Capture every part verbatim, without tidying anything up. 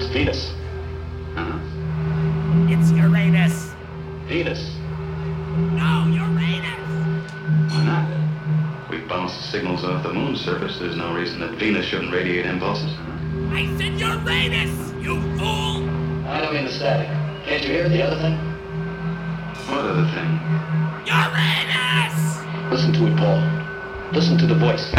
Venus. Huh? It's Uranus. Venus. No, Uranus! Why not? We bounced signals off the moon's surface. There's no reason that Venus shouldn't radiate impulses. Huh? I said Uranus, you fool! I don't mean the static. Can't you hear the other thing? What other thing? Uranus! Listen to it, Paul. Listen to the voice.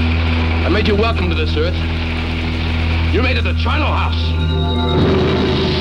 Welcome to this Earth. You made it a charnel house.